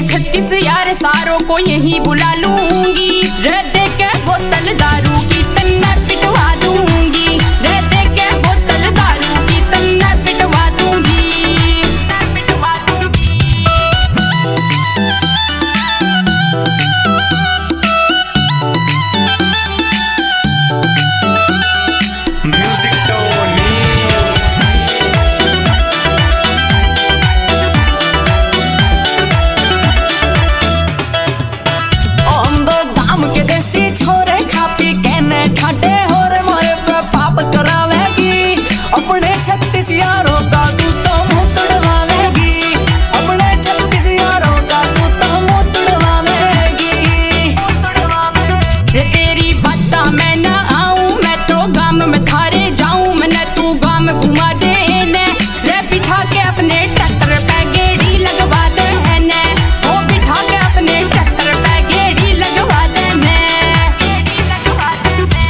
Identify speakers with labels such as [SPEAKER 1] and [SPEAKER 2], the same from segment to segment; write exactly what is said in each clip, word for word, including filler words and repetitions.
[SPEAKER 1] छत्तीस यार सारों को यही बुला लूंगी। रे दे के बोतल दारू की तन्ना पिटवा दूंगी। रे दे के बोतल दारू की तन्ना पिटवा दूंगी, पिटवा दूंगी। यारों का तू तो मुंह तुड़वावेगी, अपने छत्तीस यारों का तू तो मुंह तुड़वावेगी। तेरी बात मैं ना आऊं, मैं तो गांव में थारे जाऊं। मैंने तू गांव में घुमा देने, रे बिठा के अपने ट्रैक्टर पे गेड़ी लगवा देने। वो बिठा के अपने ट्रैक्टर पे गेड़ी लगवा देने, गेड़ी लगवा देने।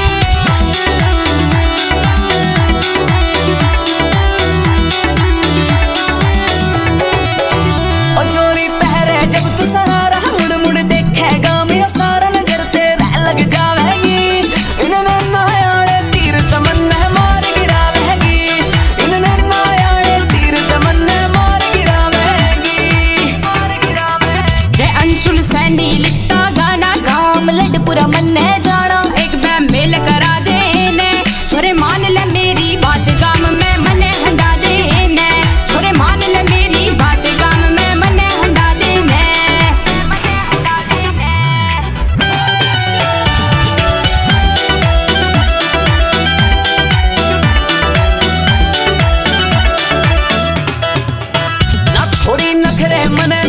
[SPEAKER 1] पूरा मन जाना एक बार मेल करा देने, छोरे मान ले मेरी बात गाम में मने हंडा देने। छोरे मान ले मेरी बात गाम में मने हंडा देने, मने हंडा देने। ना छोरी नखरे मने